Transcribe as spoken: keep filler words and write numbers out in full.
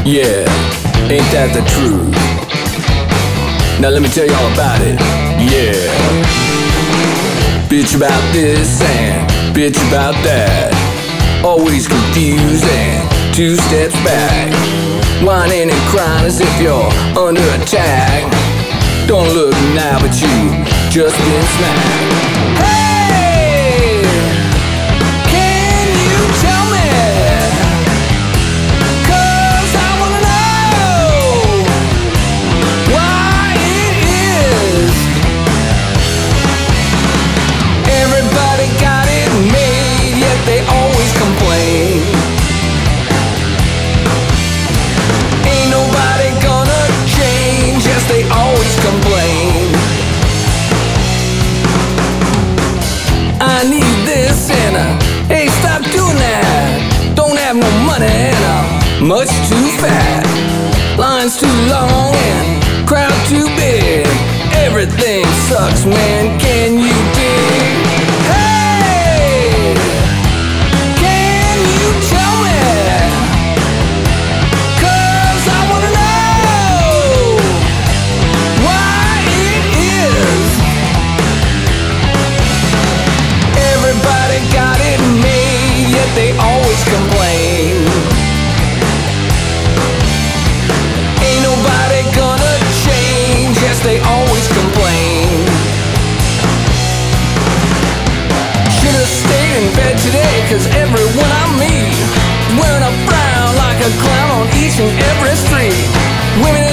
Yeah, ain't that the truth? Now let me tell you all about it. Yeah. Bitch about this and bitch about that. Always confused and two steps back. Whining and crying as if you're under attack. Don't look now but you just been smacked. Hey, can you tell me? Cause I wanna know why it is everybody got it made, yet they always complain. Ain't nobody gonna change, yes they always complain. I need this and uh, hey, stop doing that. Don't have no money and uh, much too fat. Lines too long and crowd too big. Everything sucks, man, can you dig? Hey, can you tell me? Cause I wanna know why it is everybody got it made, yet they always complain. Ain't nobody gonna change, yes they always complain. Should've stayed in bed today, cause everyone I meet is wearing a frown like a clown on each and every street. Women